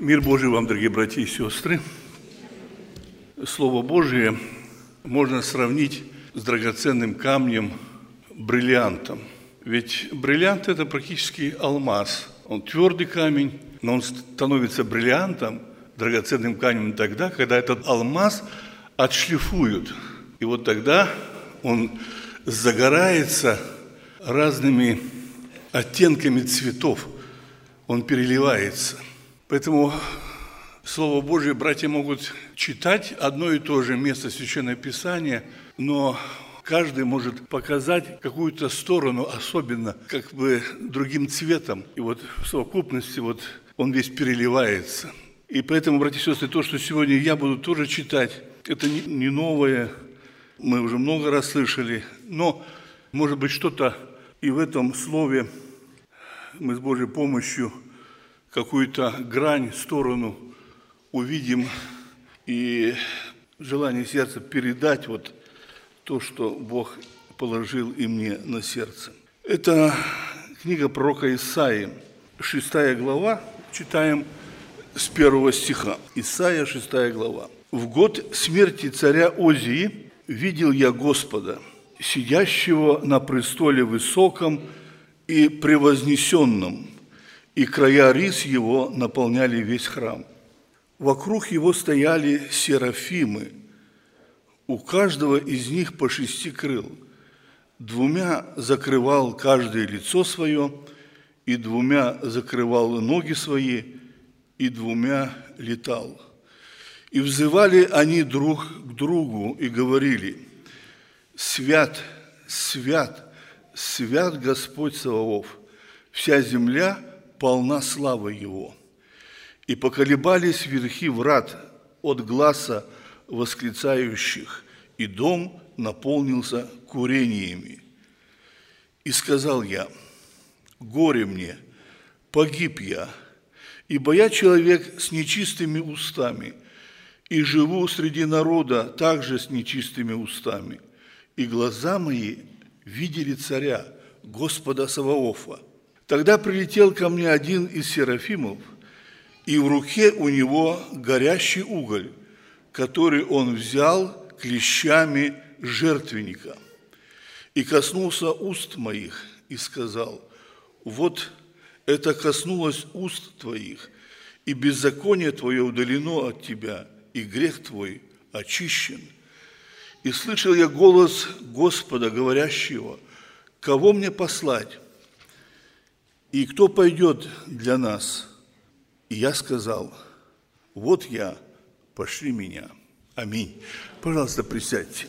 Мир Божий вам, дорогие братья и сестры. Слово Божие можно сравнить с драгоценным камнем, бриллиантом. Ведь бриллиант – это практически алмаз. Он твердый камень, но он становится бриллиантом, драгоценным камнем тогда, когда этот алмаз отшлифуют. И вот тогда он загорается разными оттенками цветов, он переливается. Поэтому Слово Божие братья могут читать одно и то же место Священного Писания, но каждый может показать какую-то сторону, особенно как бы другим цветом. И вот в совокупности он весь переливается. И поэтому, братья и сестры, то, что сегодня я буду тоже читать, это не новое, мы уже много раз слышали, но, может быть, что-то и в этом слове мы с Божьей помощью какую-то грань, сторону увидим, и желание сердца передать то, что Бог положил и мне на сердце. Это книга пророка Исаии, 6 глава, читаем с 1 стиха. Исаия, 6 глава. «В год смерти царя Озии видел я Господа, сидящего на престоле высоком и превознесенном, и края рис его наполняли весь храм. Вокруг его стояли серафимы, у каждого из них по 6 крыл. 2 закрывал каждое лицо свое, и 2 закрывал ноги свои, и 2 летал. И взывали они друг к другу и говорили: Свят, свят, свят Господь Саваоф, вся земля полна славы Его. И поколебались верхи врат от гласа восклицающих, и дом наполнился курениями. И сказал я: горе мне, погиб я, ибо я человек с нечистыми устами, и живу среди народа также с нечистыми устами, и глаза мои видели царя, Господа Саваофа. Тогда прилетел ко мне один из серафимов, и в руке у него горящий уголь, который он взял клещами жертвенника, и коснулся уст моих, и сказал: вот это коснулось уст твоих, и беззаконие твое удалено от тебя, и грех твой очищен. И слышал я голос Господа, говорящего: кого мне послать? И кто пойдет для нас? И я сказал: вот я, пошли меня. Аминь. Пожалуйста, присядьте.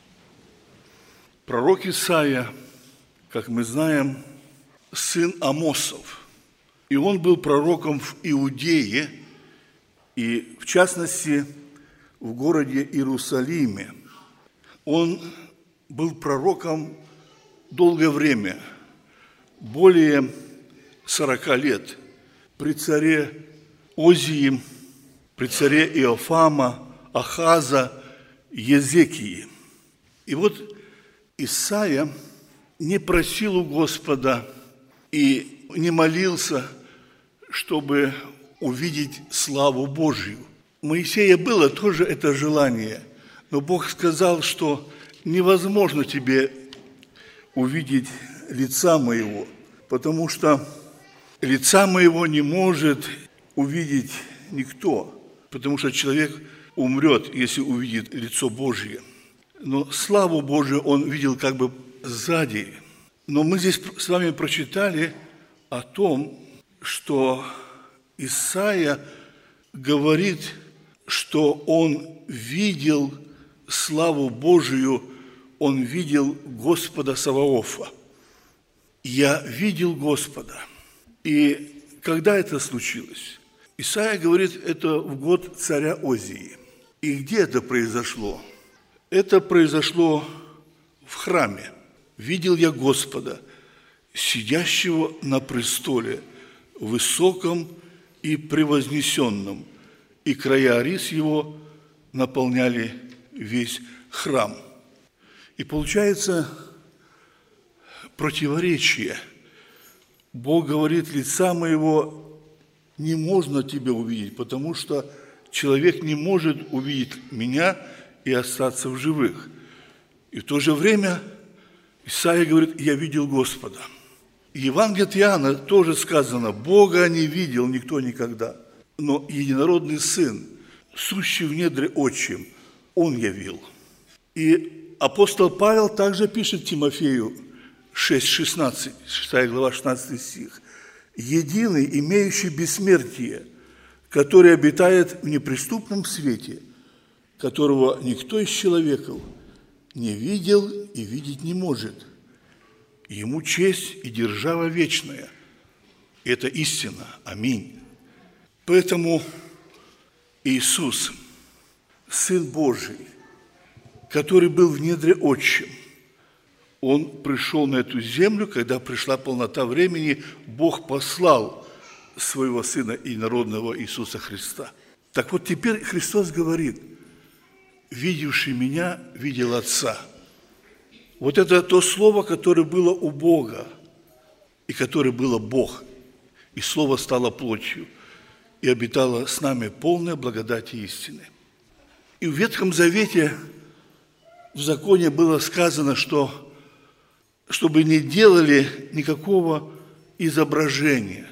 Пророк Исаия, как мы знаем, сын Амосов. И он был пророком в Иудее, и в частности в городе Иерусалиме. Он был пророком долгое время, более 40 лет, при царе Озии, при царе Иофама, Ахаза, Езекии. И вот Исаия не просил у Господа и не молился, чтобы увидеть славу Божью. У Моисея было тоже это желание, но Бог сказал, что невозможно тебе увидеть лица моего, потому что лица моего не может увидеть никто, потому что человек умрет, если увидит лицо Божье. Но славу Божию он видел как бы сзади. Но мы здесь с вами прочитали о том, что Исаия говорит, что он видел славу Божию, он видел Господа Саваофа. Я видел Господа. И когда это случилось? Исаия говорит, это в год царя Озии. И где это произошло? Это произошло в храме. Видел я Господа, сидящего на престоле, высоком и превознесенном, и края рис его наполняли весь храм. И получается противоречие. Бог говорит: лица моего не можно тебя увидеть, потому что человек не может увидеть меня и остаться в живых. И в то же время Исаия говорит: я видел Господа. И Евангелие от Иоанна тоже сказано: Бога не видел никто никогда, но единородный Сын, сущий в недре отчим, Он явил. И апостол Павел также пишет Тимофею 6:16, 6 глава, 16 стих: «Единый, имеющий бессмертие, который обитает в неприступном свете, которого никто из человеков не видел и видеть не может. Ему честь и держава вечная». Это истина. Аминь. Поэтому Иисус, Сын Божий, который был в недре отчим, Он пришел на эту землю, когда пришла полнота времени, Бог послал своего Сына единородного Иисуса Христа. Так вот теперь Христос говорит: видевший меня, видел Отца. Вот это то слово, которое было у Бога, и которое было Бог. И Слово стало плотью, и обитало с нами полная благодати и истины. И в Ветхом Завете, в законе было сказано, что чтобы не делали никакого изображения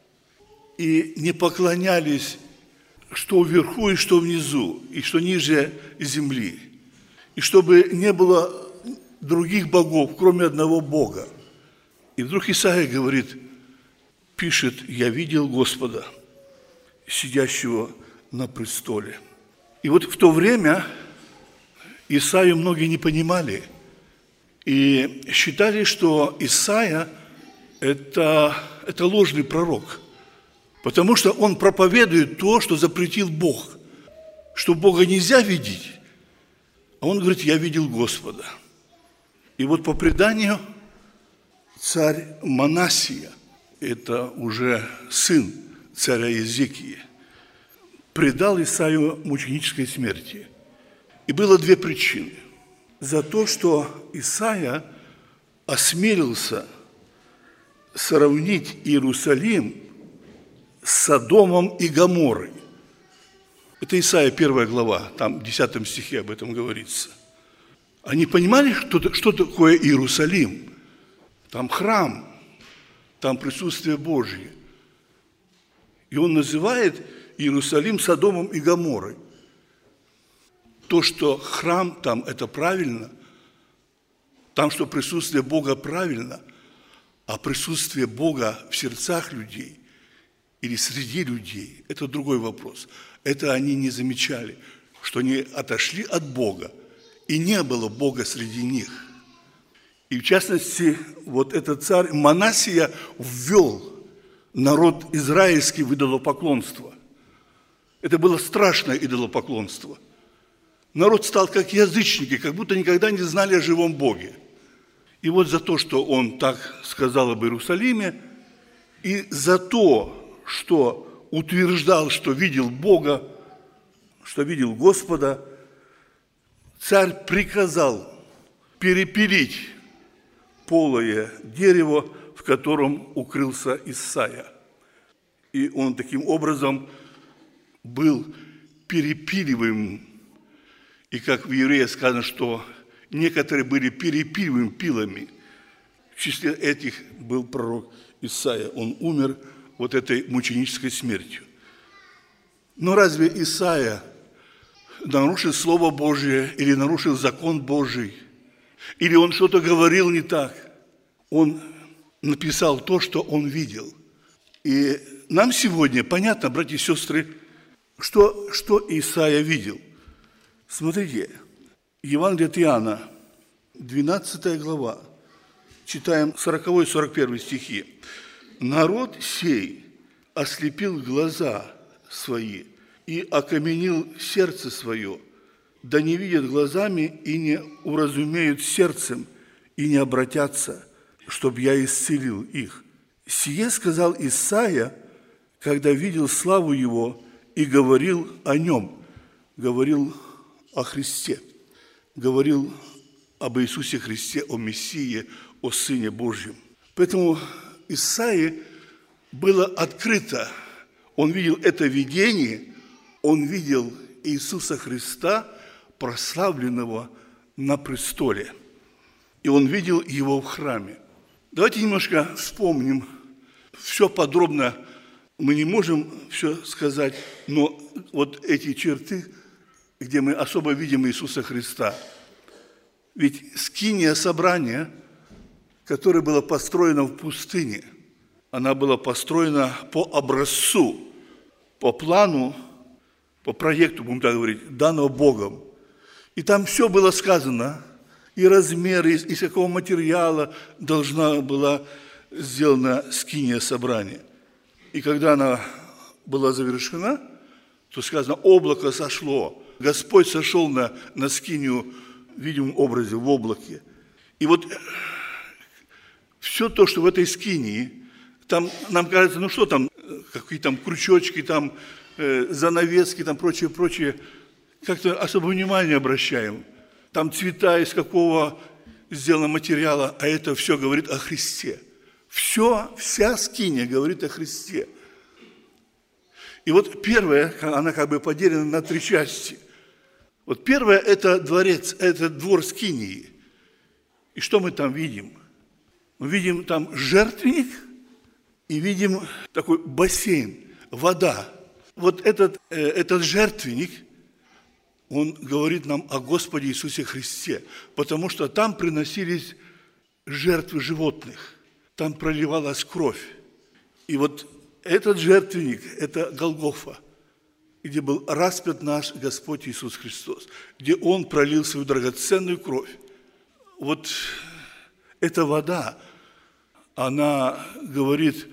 и не поклонялись что вверху и что внизу, и что ниже земли, и чтобы не было других богов, кроме одного Бога. И вдруг Исаия говорит, пишет: «Я видел Господа, сидящего на престоле». И вот в то время Исаию многие не понимали и считали, что Исаия – это ложный пророк, потому что он проповедует то, что запретил Бог, что Бога нельзя видеть. А он говорит: «Я видел Господа». И вот по преданию царь Манассия, это уже сын царя Иезекии, предал Исаию мученической смерти. И было две причины. За то, что Исаия осмелился сравнить Иерусалим с Содомом и Гоморрой. Это Исаия 1 глава, там в 10 стихе об этом говорится. Они понимали, что такое Иерусалим? Там храм, там присутствие Божье. И он называет Иерусалим Содомом и Гоморрой. То, что храм там, это правильно, там, что присутствие Бога правильно, а присутствие Бога в сердцах людей или среди людей – это другой вопрос. Это они не замечали, что они отошли от Бога, и не было Бога среди них. И в частности, вот этот царь Манассия ввел народ израильский в идолопоклонство. Это было страшное идолопоклонство. Народ стал как язычники, как будто никогда не знали о живом Боге. И вот за то, что он так сказал об Иерусалиме, и за то, что утверждал, что видел Бога, что видел Господа, царь приказал перепилить полое дерево, в котором укрылся Исаия. И он таким образом был перепиливаем. И как в Евреях сказано, что некоторые были перепиливаемы пилами. В числе этих был пророк Исаия. Он умер вот этой мученической смертью. Но разве Исаия нарушил Слово Божие или нарушил закон Божий? Или он что-то говорил не так? Он написал то, что он видел. И нам сегодня понятно, братья и сестры, что Исаия видел. Смотрите, Евангелие от Иоанна, 12 глава, читаем 40-41 стихи. «Народ сей ослепил глаза свои и окаменил сердце свое, да не видят глазами и не уразумеют сердцем, и не обратятся, чтоб я исцелил их. Сие сказал Исаия, когда видел славу его и говорил о нем», говорил о Христе, говорил об Иисусе Христе, о Мессии, о Сыне Божьем. Поэтому Исаии было открыто Он видел это видение, он видел Иисуса Христа, прославленного на престоле. И он видел его в храме. Давайте немножко вспомним. Все подробно мы не можем все сказать, но вот эти черты, где мы особо видим Иисуса Христа. Ведь скиния собрания, которое было построено в пустыне, она была построена по образцу, по плану, по проекту, будем так говорить, данного Богом. И там все было сказано, и размеры, из какого материала должна была сделана скиния собрания. И когда она была завершена, то сказано, облако сошло. Господь сошел на скинию в видимом образе, в облаке. И вот все то, что в этой скинии, там нам кажется, ну что там, какие там крючочки, там занавески, там прочее, как-то особо внимание обращаем. Там цвета из какого сделано материала, а это все говорит о Христе. Вся скиния говорит о Христе. И вот первая, она как бы поделена на 3 части. Вот первое – это дворец, это двор скинии. И что мы там видим? Мы видим там жертвенник и видим такой бассейн, вода. Вот этот жертвенник, он говорит нам о Господе Иисусе Христе, потому что там приносились жертвы животных, там проливалась кровь. И вот этот жертвенник – это Голгофа, где был распят наш Господь Иисус Христос, где Он пролил свою драгоценную кровь. Вот эта вода, она говорит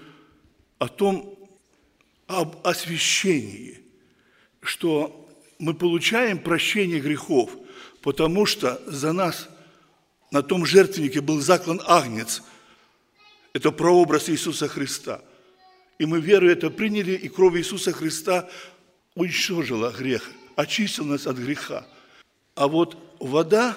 об освящении, что мы получаем прощение грехов, потому что за нас на том жертвеннике был заклан агнец. Это прообраз Иисуса Христа. И мы верою это приняли, и кровь Иисуса Христа уничтожила грех, очистила нас от греха. А вот вода,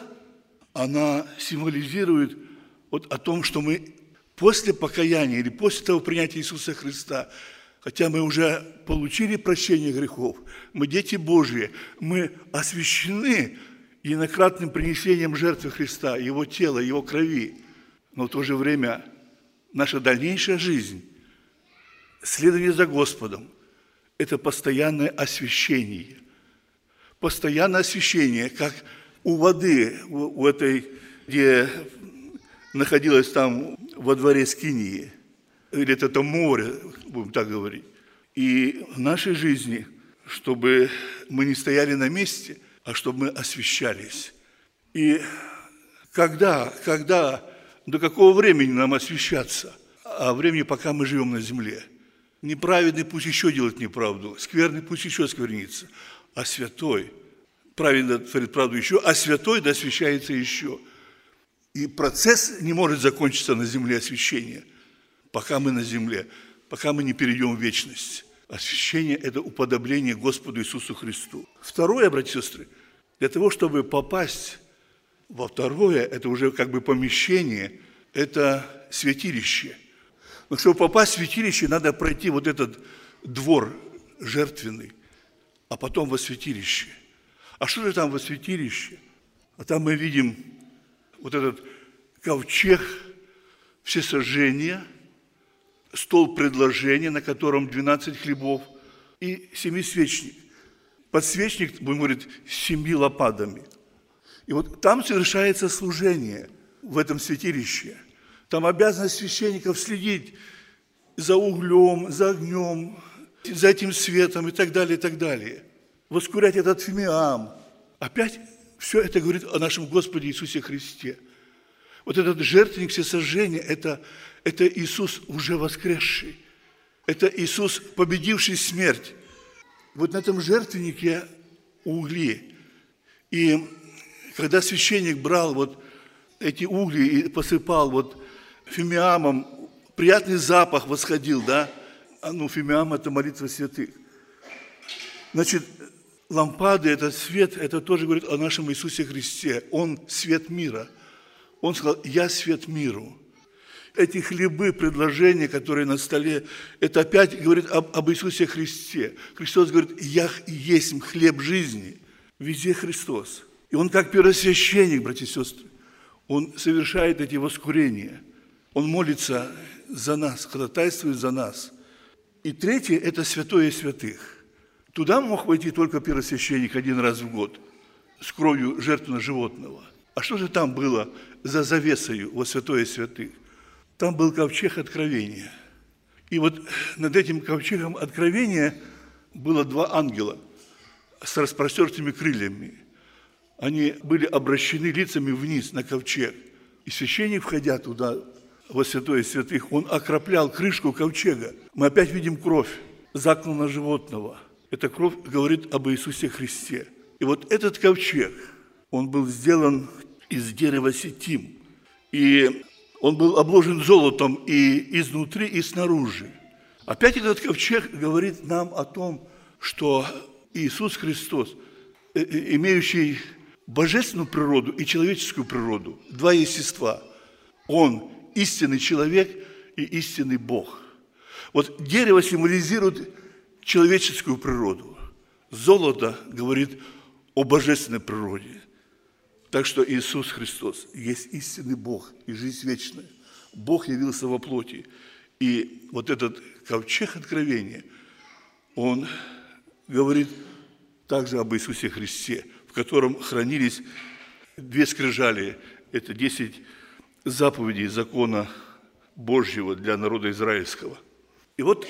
она символизирует вот о том, что мы после покаяния или после того принятия Иисуса Христа, хотя мы уже получили прощение грехов, мы дети Божьи, мы освящены единократным принесением жертвы Христа, Его тела, Его крови, но в то же время наша дальнейшая жизнь, следование за Господом, это постоянное освящение. Постоянное освящение, как у воды, у этой, где находилась там во дворе скинии, или это море, будем так говорить. И в нашей жизни, чтобы мы не стояли на месте, а чтобы мы освящались. И когда, до какого времени нам освящаться? А времени, пока мы живем на земле. Неправедный пусть еще делает неправду, скверный пусть еще сквернится, а святой, праведный творит правду еще, а святой да освящается еще. И процесс не может закончиться на земле освящения, пока мы на земле, пока мы не перейдем в вечность. Освящение – это уподобление Господу Иисусу Христу. Второе, братья и сестры, для того, чтобы попасть во второе, это уже как бы помещение, это святилище. Но чтобы попасть в святилище, надо пройти вот этот двор жертвенный, а потом во святилище. А что же там во святилище? А там мы видим вот этот ковчег всесожжения, стол предложения, на котором 12 хлебов, и семисвечник. Подсвечник, будем говорить, с 7 лампадами. И вот там совершается служение в этом святилище. Там обязанность священников следить за углем, за огнем, за этим светом и так далее, и так далее. Воскурять этот фимиам. Опять все это говорит о нашем Господе Иисусе Христе. Вот этот жертвенник всесожжения – это Иисус уже воскресший. Это Иисус, победивший смерть. Вот на этом жертвеннике угли. И когда священник брал вот эти угли и посыпал вот фимиамом, приятный запах восходил, да? Фимиам – это молитва святых. Значит, лампады, этот свет, это тоже говорит о нашем Иисусе Христе. Он свет мира. Он сказал: «Я свет миру». эти хлебы, предложения, которые на столе, это опять говорит об Иисусе Христе. Христос говорит: «Я есть хлеб жизни». Везде Христос. И Он как первосвященник, братья и сестры, Он совершает эти воскурения. Он молится за нас, ходатайствует за нас. И третье – это святое святых. Туда мог войти только первосвященник один раз в год с кровью жертвенного животного. А что же там было за завесою во святое святых? Там был ковчег откровения. И вот над этим ковчегом откровения было два ангела с распростертыми крыльями. Они были обращены лицами вниз на ковчег. И священник, входя туда, во святое святых, он окроплял крышку ковчега. Мы опять видим кровь закланного животного. Эта кровь говорит об Иисусе Христе. И вот этот ковчег, он был сделан из дерева ситим. И он был обложен золотом и изнутри, и снаружи. Опять этот ковчег говорит нам о том, что Иисус Христос, имеющий божественную природу и человеческую природу, два естества, Он истинный человек и истинный Бог. Вот дерево символизирует человеческую природу. Золото говорит о божественной природе. Так что Иисус Христос есть истинный Бог и жизнь вечная. Бог явился во плоти. И вот этот ковчег откровения, он говорит также об Иисусе Христе, в котором хранились две скрижали. Это 10 заповедей закона Божьего для народа израильского. И вот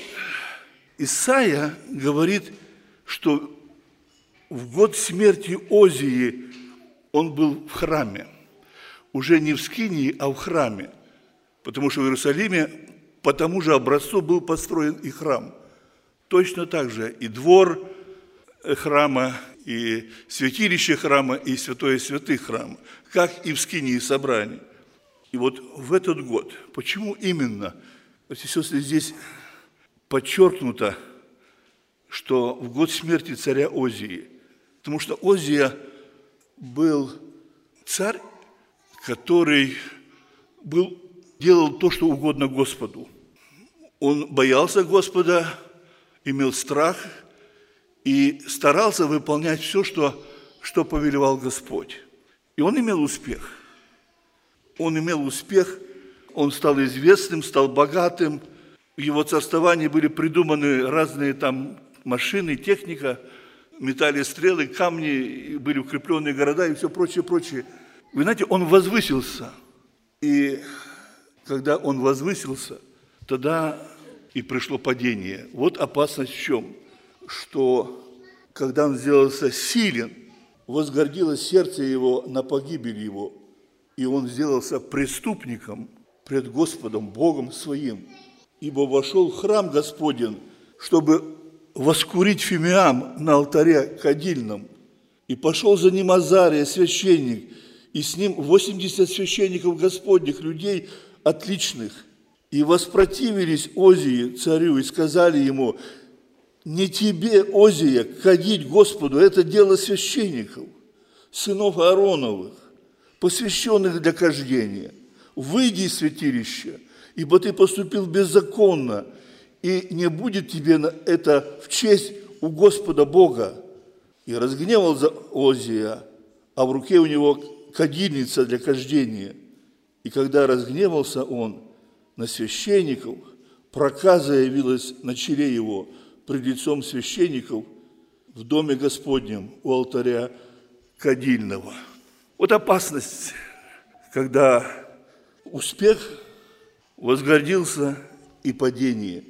Исаия говорит, что в год смерти Озии он был в храме. Уже не в Скинии, а в храме. Потому что в Иерусалиме по тому же образцу был построен и храм. Точно так же и двор храма, и святилище храма, и святое святых храма, как и в Скинии собраний. И вот в этот год, почему именно, братья и сестры, здесь подчеркнуто, что в год смерти царя Озии, потому что Озия был царь, который делал то, что угодно Господу. Он боялся Господа, имел страх и старался выполнять все, что повелевал Господь. И он имел успех. Он стал известным, стал богатым. В его царствовании были придуманы разные там машины, техника, метали стрелы, камни, были укрепленные города и все прочее, прочее. Вы знаете, он возвысился. И когда он возвысился, тогда и пришло падение. Вот опасность в чем? Что когда он сделался силен, возгордилось сердце его на погибель его, и он сделался преступником пред Господом, Богом своим, ибо вошел в храм Господень, чтобы воскурить фимиам на алтаре кадильном, и пошел за ним Азария, священник, и с ним 80 священников Господних, людей отличных, и воспротивились Озии, царю, и сказали ему: не тебе, Озия, кадить Господу, это дело священников, сынов Аароновых, посвященных для кождения. Выйди из святилища, ибо ты поступил беззаконно, и не будет тебе это в честь у Господа Бога. И разгневал за Озия, а в руке у него кадильница для кождения. И когда разгневался он на священников, проказа явилась на челе его пред лицом священников в доме Господнем у алтаря кадильного. Вот опасность, когда успех возгордился и падение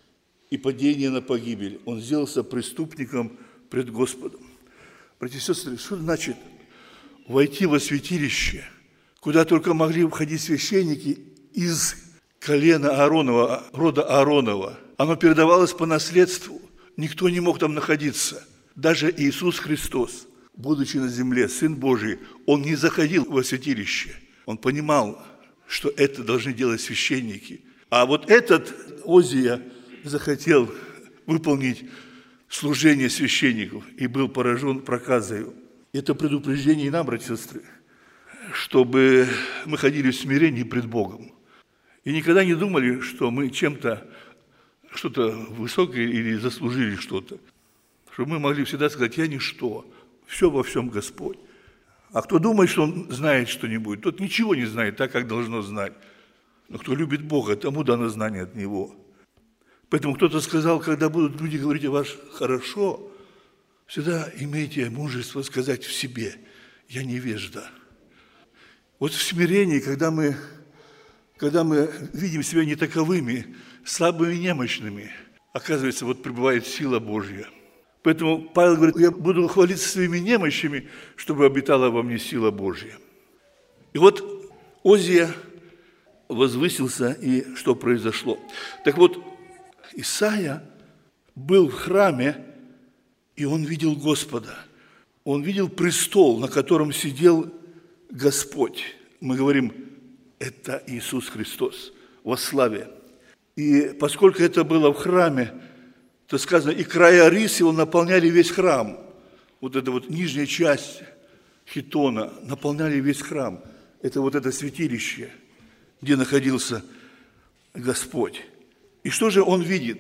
на погибель. Он сделался преступником пред Господом. Братья и сестры, что значит войти во святилище, куда только могли входить священники из колена Ааронова, рода Ааронова? Оно передавалось по наследству. Никто не мог там находиться. Даже Иисус Христос, будучи на земле, Сын Божий, Он не заходил во святилище. Он понимал, что это должны делать священники. А вот этот Озия захотел выполнить служение священников и был поражен проказою. Это предупреждение и нам, братья и сестры, чтобы мы ходили в смирении пред Богом. И никогда не думали, что мы чем-то, что-то высокое или заслужили что-то. Чтобы мы могли всегда сказать: я ничто, все во всем Господь. А кто думает, что он знает что-нибудь, тот ничего не знает так, как должно знать. Но кто любит Бога, тому дано знание от Него. Поэтому кто-то сказал, когда будут люди говорить о вас хорошо, всегда имейте мужество сказать в себе: я невежда. Вот в смирении, когда мы видим себя не таковыми, слабыми и немощными, оказывается, вот пребывает сила Божья. Поэтому Павел говорит: я буду хвалиться своими немощами, чтобы обитала во мне сила Божья. И вот Озия возвысился, и что произошло? Так вот, Исаия был в храме, и он видел Господа. Он видел престол, на котором сидел Господь. Мы говорим: это Иисус Христос во славе. И поскольку это было в храме, то сказано, и края рис его наполняли весь храм. Вот эта вот нижняя часть хитона наполняли весь храм. Это вот это святилище, где находился Господь. И что же он видит?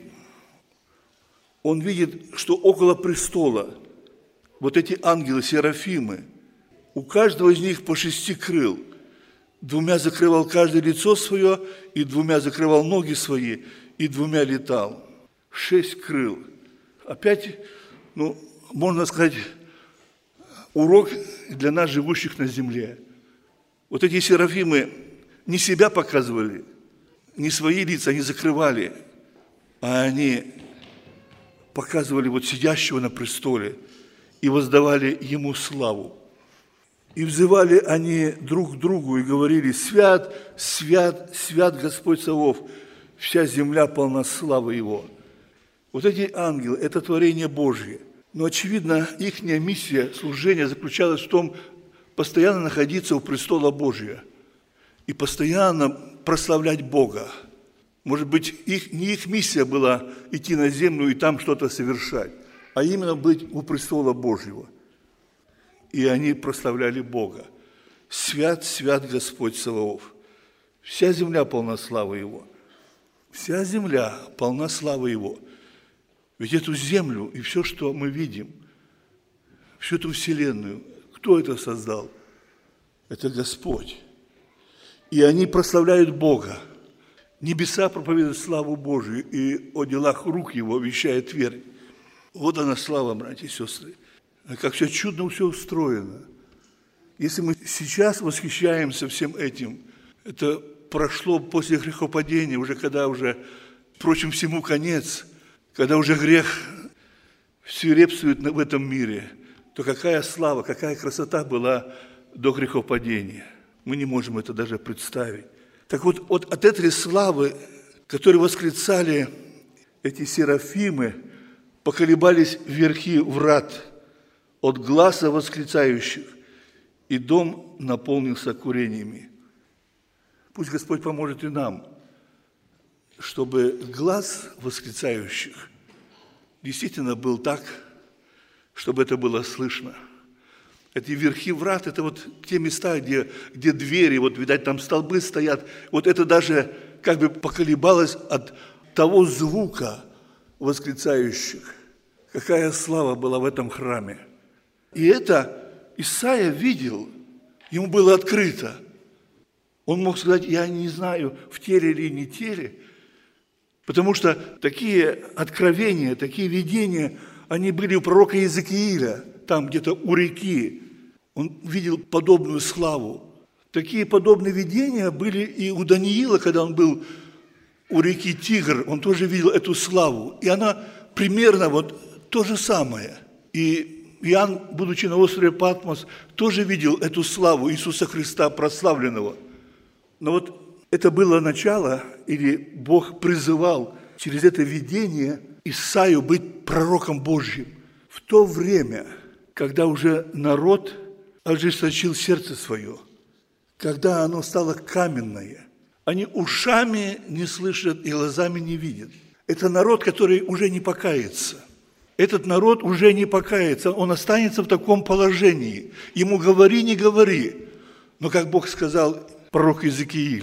Он видит, что около престола вот эти ангелы, серафимы, у каждого из них по 6 крыл. 2 закрывал каждое лицо свое, и 2 закрывал ноги свои, и 2 летал. 6 крыл. Опять, можно сказать, урок для нас, живущих на земле. Вот эти серафимы не себя показывали, не свои лица, они закрывали, а они показывали вот сидящего на престоле и воздавали ему славу. И взывали они друг к другу и говорили: свят, свят, свят Господь Саваоф, вся земля полна славы Его. Вот эти ангелы – это творение Божье. Но, очевидно, их миссия, служения заключалась в том, постоянно находиться у престола Божия и постоянно прославлять Бога. Может быть, не их миссия была идти на землю и там что-то совершать, а именно быть у престола Божьего. И они прославляли Бога. Свят, свят Господь Саваоф. Вся земля полна славы Его. Вся земля полна славы Его. Ведь эту землю и все, что мы видим, всю эту вселенную, кто это создал? Это Господь. И они прославляют Бога. Небеса проповедуют славу Божию, и о делах рук Его вещает верь. Вот она слава, братья и сестры. Как все чудно, все устроено. Если мы сейчас восхищаемся всем этим, это прошло после грехопадения, уже когда впрочем, всему конец, когда уже грех свирепствует в этом мире, то какая слава, какая красота была до грехопадения. Мы не можем это даже представить. Так вот, от этой славы, которую восклицали эти серафимы, поколебались верхи врат от гласа восклицающих, и дом наполнился курениями. Пусть Господь поможет и нам, чтобы глас восклицающих действительно был так, чтобы это было слышно. Эти верхи врат – это вот те места, где двери, вот, видать, там столбы стоят. Вот это даже как бы поколебалось от того звука восклицающих. Какая слава была в этом храме. И это Исаия видел, ему было открыто. Он мог сказать: я не знаю, в теле или не теле, потому что такие откровения, такие видения, они были у пророка Иезекииля, там где-то у реки. Он видел подобную славу. Такие подобные видения были и у Даниила, когда он был у реки Тигр, он тоже видел эту славу. И она примерно вот то же самое. И Иоанн, будучи на острове Патмос, тоже видел эту славу Иисуса Христа прославленного. Но вот это было начало, или Бог призывал через это видение Исаию быть пророком Божьим. В то время, когда уже народ ожесточил сердце свое, когда оно стало каменное, они ушами не слышат и глазами не видят. Это народ, который уже не покается. Этот народ уже не покается, он останется в таком положении. Ему говори, не говори. Но как Бог сказал пророку Иезекииля: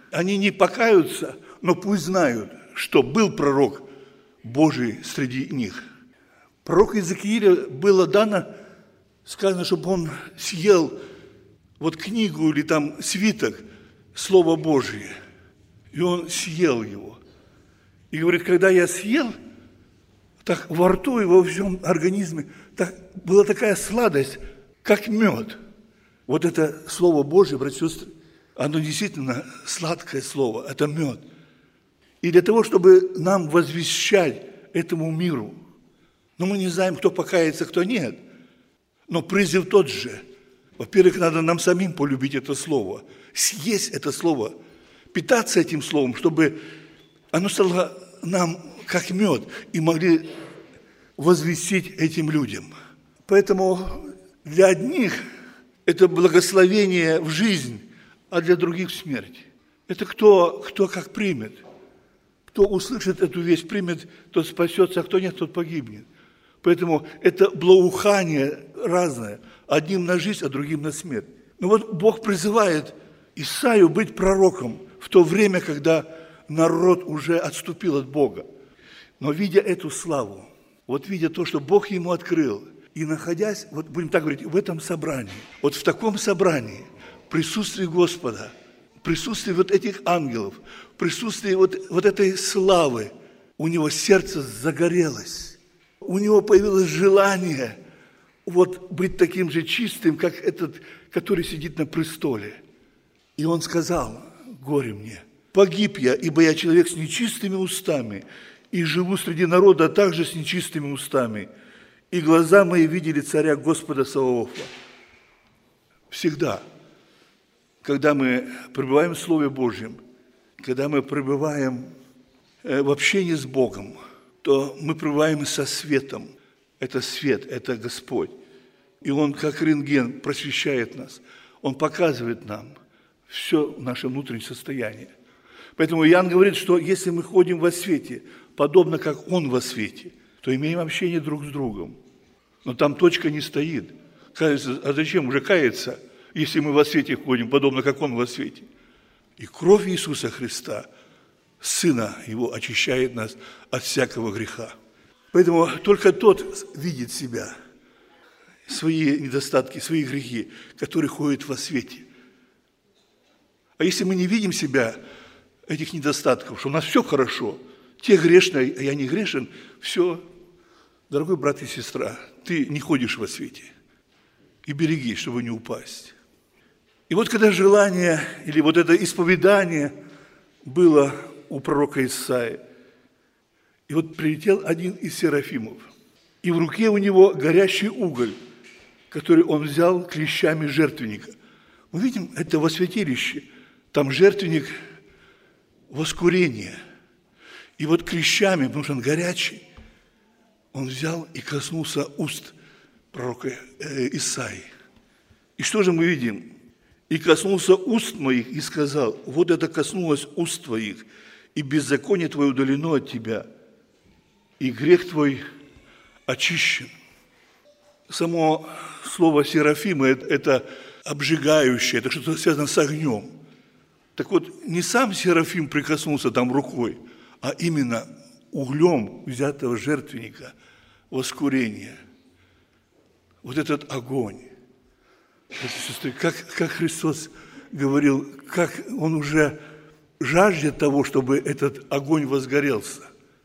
они не покаются, но пусть знают, что был пророк Божий среди них. Пророку Иезекиилю было дано, сказано, чтобы он съел вот книгу или там свиток, Слово Божие. И он съел его. И говорит, когда я съел, так во рту и во всем организме была такая сладость, как мед. Вот это Слово Божие, братья и сестры, оно действительно сладкое слово, это мед. И для того, чтобы нам возвещать этому миру, но мы не знаем, кто покается, кто нет, но призыв тот же. Во-первых, надо нам самим полюбить это слово, съесть это слово, питаться этим словом, чтобы оно стало нам как мед, и могли возвестить этим людям. Поэтому для одних это благословение в жизнь, а для других смерть. Это кто как примет. Кто услышит эту весть, примет, тот спасется, а кто нет, тот погибнет. Поэтому это благоухание разное. Одним на жизнь, а другим на смерть. Но вот Бог призывает Исаию быть пророком в то время, когда народ уже отступил от Бога. Но видя эту славу, вот видя то, что Бог ему открыл, и находясь, вот будем так говорить, в этом собрании, вот в таком собрании, в присутствии Господа, в присутствии вот этих ангелов, в присутствии вот этой славы, у него сердце загорелось, у него появилось желание вот быть таким же чистым, как этот, который сидит на престоле. И он сказал, горе мне, погиб я, ибо я человек с нечистыми устами, и живу среди народа также с нечистыми устами, и глаза мои видели царя Господа Саваофа. Всегда, когда мы пребываем в Слове Божьем, когда мы пребываем в общении с Богом, то мы пребываем со светом. Это свет, это Господь. И Он, как рентген, просвещает нас. Он показывает нам все наше внутреннее состояние. Поэтому Иоанн говорит, что если мы ходим во свете, подобно как Он во свете, то имеем общение друг с другом. Но там точка не стоит. Кажется, а зачем уже каяться, если мы во свете ходим, подобно как Он во свете? И кровь Иисуса Христа, Сына Его, очищает нас от всякого греха. Поэтому только тот видит себя, свои недостатки, свои грехи, который ходит во свете. А если мы не видим себя, этих недостатков, что у нас все хорошо, те грешные, а я не грешен, все, дорогой брат и сестра, ты не ходишь во свете. И береги, чтобы не упасть. И вот когда желание, или вот это исповедание было у пророка Исаии, и вот прилетел один из серафимов, и в руке у него горящий уголь, который он взял клещами жертвенника. Мы видим, это во святилище, там жертвенник воскурения. И вот клещами, потому что он горячий, он взял и коснулся уст пророка Исаии. И что же мы видим? «И коснулся уст моих, и сказал, вот это коснулось уст твоих, и беззаконие твое удалено от тебя, и грех твой очищен». Само слово «серафим» – это обжигающее, это что-то связано с огнем. Так вот, не сам серафим прикоснулся там рукой, а именно углем взятого жертвенника, воскурения. Вот этот огонь. Как Христос говорил, как Он уже жаждет того, чтобы этот огонь возгорелся.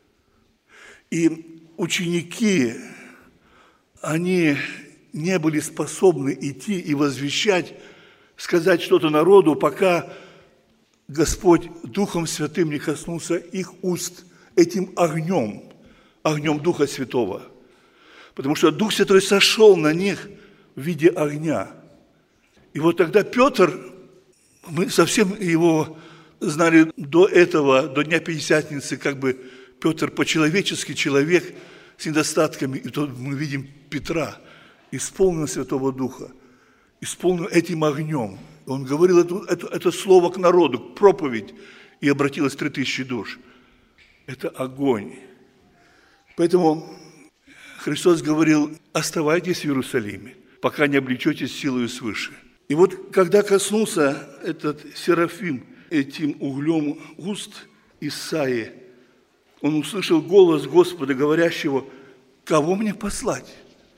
И ученики, они не были способны идти и возвещать, сказать что-то народу, пока Господь Духом Святым не коснулся их уст этим огнем, огнем Духа Святого. Потому что Дух Святой сошел на них в виде огня. И вот тогда Петр, мы совсем его знали до этого, до Дня Пятидесятницы, как бы Петр по-человечески человек с недостатками. И тут мы видим Петра, исполненного Святого Духа, исполненного этим огнем. Он говорил это слово к народу, к проповедь, и обратилось 3000 душ. Это огонь. Поэтому Христос говорил, оставайтесь в Иерусалиме, пока не облечетесь силою свыше. И вот когда коснулся этот серафим этим углем уст Исаии он услышал голос Господа, говорящего: «Кого мне послать?»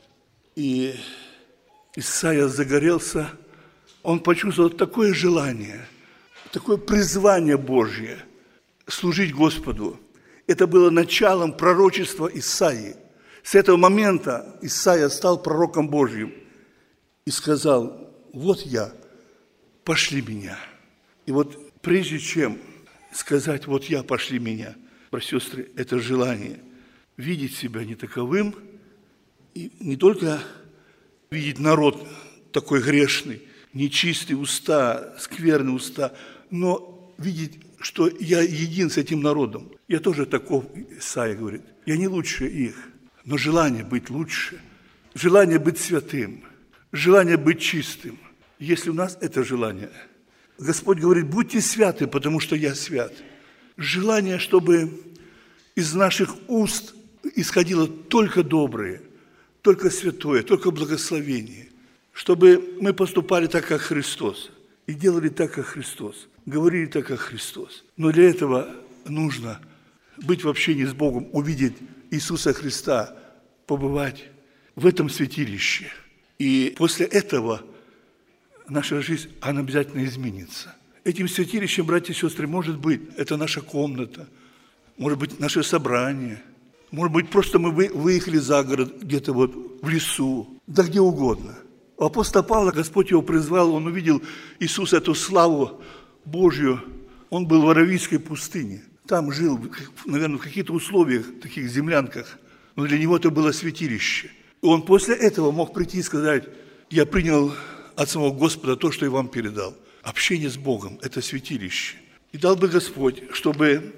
И Исаия загорелся, он почувствовал такое желание, такое призвание Божье служить Господу. Это было началом пророчества Исаии. С этого момента Исаия стал пророком Божьим и сказал: «Вот я, пошли меня». И вот прежде чем сказать «вот я, пошли меня», братья и сестры, это желание видеть себя не таковым, и не только видеть народ такой грешный, нечистые уста, скверные уста, но видеть, что я един с этим народом. Я тоже таков, Исаия говорит. Я не лучше их, но желание быть лучше, желание быть святым, желание быть чистым. Если у нас это желание, Господь говорит: будьте святы, потому что я свят. Желание, чтобы из наших уст исходило только доброе, только святое, только благословение. Чтобы мы поступали так, как Христос, и делали так, как Христос, говорили так, как Христос. Но для этого нужно быть в общении с Богом, увидеть Иисуса Христа, побывать в этом святилище. И после этого наша жизнь, она обязательно изменится. Этим святилищем, братья и сестры, может быть, это наша комната, может быть, наше собрание, может быть, просто мы выехали за город, где-то вот в лесу, да где угодно. У апостола Павла Господь его призвал, он увидел Иисуса, эту славу Божью. Он был в Аравийской пустыне. Там жил, наверное, в каких-то условиях, таких землянках. Но для него это было святилище. И он после этого мог прийти и сказать: я принял от самого Господа то, что я вам передал. Общение с Богом – это святилище. И дал бы Господь, чтобы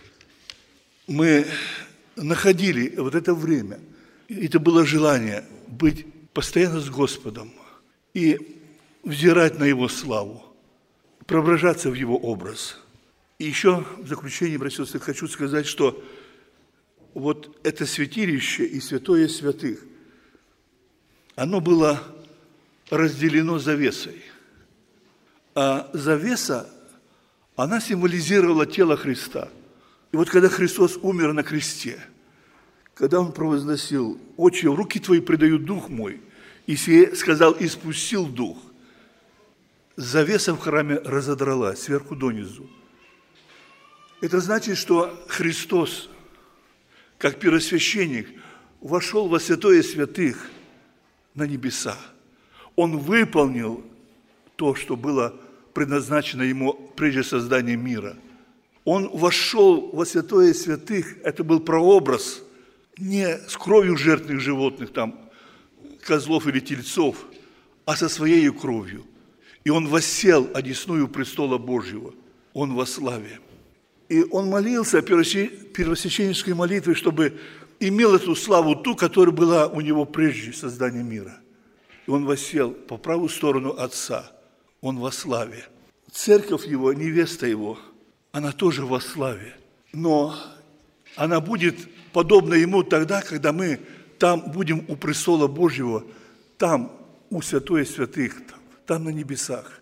мы находили вот это время. И это было желание быть постоянно с Господом и взирать на Его славу, преображаться в Его образ. И еще в заключение, братья и сестры, хочу сказать, что вот это святилище и святое святых, оно было разделено завесой. А завеса, она символизировала тело Христа. И вот когда Христос умер на кресте, когда Он провозгласил: «Отче, в руки Твои предаю дух мой», и сие сказал: «И спустил дух», завеса в храме разодралась сверху донизу. Это значит, что Христос, как первосвященник, вошел во святое святых на небеса. Он выполнил то, что было предназначено Ему прежде создания мира. Он вошел во святое святых, это был прообраз не с кровью жертвенных животных, там, козлов или тельцов, а со Своей кровью. И Он воссел одесную престола Божьего. Он во славе. И Он молился первосвященнической молитвой, чтобы имел эту славу, ту, которая была у Него прежде создания мира. И Он воссел по правую сторону Отца. Он во славе. Церковь Его, невеста Его, она тоже во славе. Но она будет подобна Ему тогда, когда мы там будем у престола Божьего, там у святое святых, там на небесах.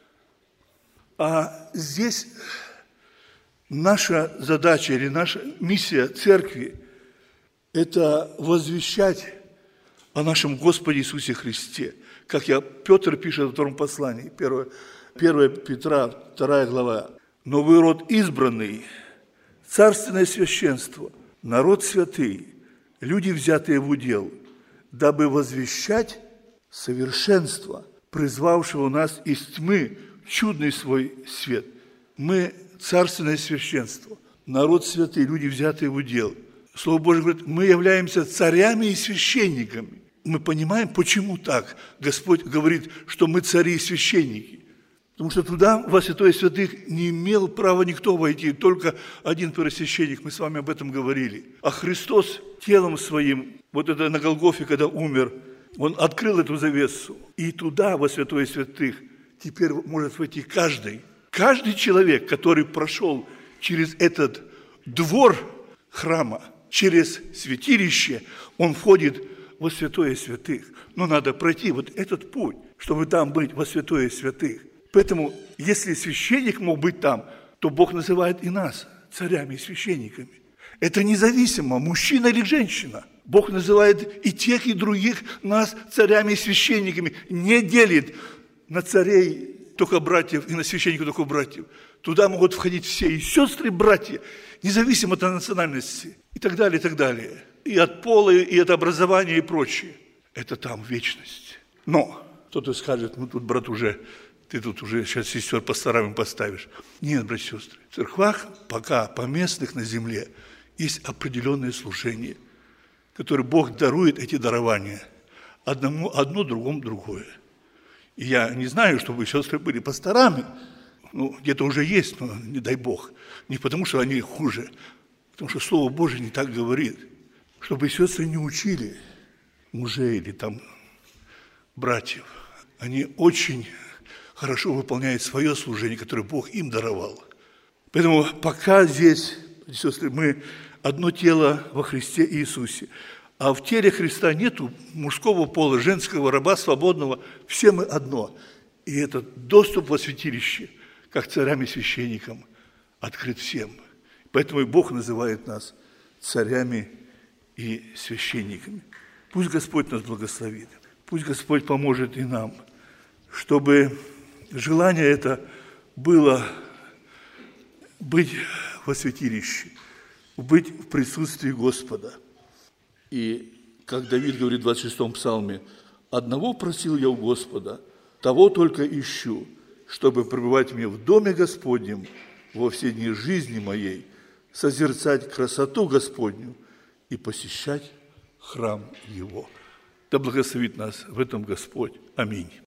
А здесь наша задача или наша миссия церкви – это возвещать о нашем Господе Иисусе Христе. Как Петр пишет во втором послании, 1 Петра, 2 глава. «Но вы род избранный, царственное священство, народ святый, люди, взятые в удел, дабы возвещать совершенство, призвавшего нас из тьмы в чудный свой свет». Мы царственное священство, народ святый, люди, взятые в удел. Слово Божие говорит: мы являемся царями и священниками. Мы понимаем, почему так. Господь говорит, что мы цари и священники. Потому что туда, во святое святых, не имел права никто войти, только один первосвященник, мы с вами об этом говорили. А Христос телом Своим, вот это на Голгофе, когда умер, Он открыл эту завесу. И туда, во святое святых, теперь может войти каждый. Каждый человек, который прошел через этот двор храма, через святилище, он входит во святое святых. Но надо пройти вот этот путь, чтобы там быть во святое святых. Поэтому, если священник мог быть там, то Бог называет и нас царями и священниками. Это независимо, мужчина или женщина. Бог называет и тех, и других нас царями и священниками. Не делит на царей только братьев и на священников только братьев. Туда могут входить все, и сестры, и братья, независимо от национальности, и так далее, и так далее. И от пола, и от образования, и прочее. Это там вечность. Но кто-то скажет, ну тут, брат, ты тут уже сейчас сестер по сторонам поставишь. Нет, братья и сестры, в церквах пока поместных на земле есть определенное служение, которое Бог дарует эти дарования. Одно другому другое. И я не знаю, чтобы сестры были пасторами. Ну, где-то уже есть, но не дай Бог. Не потому, что они хуже, потому что Слово Божие не так говорит. Чтобы сестры не учили мужей или там братьев. Они очень хорошо выполняют свое служение, которое Бог им даровал. Поэтому пока здесь, сестры, мы одно тело во Христе Иисусе. А в теле Христа нету мужского пола, женского, раба, свободного. Все мы одно. И этот доступ во святилище, как царям и священникам, открыт всем. Поэтому и Бог называет нас царями и священниками. Пусть Господь нас благословит. Пусть Господь поможет и нам, чтобы желание это было быть во святилище, быть в присутствии Господа. И, как Давид говорит в 26-м псалме, «Одного просил я у Господа, того только ищу, чтобы пребывать мне в доме Господнем во все дни жизни моей, созерцать красоту Господню и посещать храм Его». Да благословит нас в этом Господь. Аминь.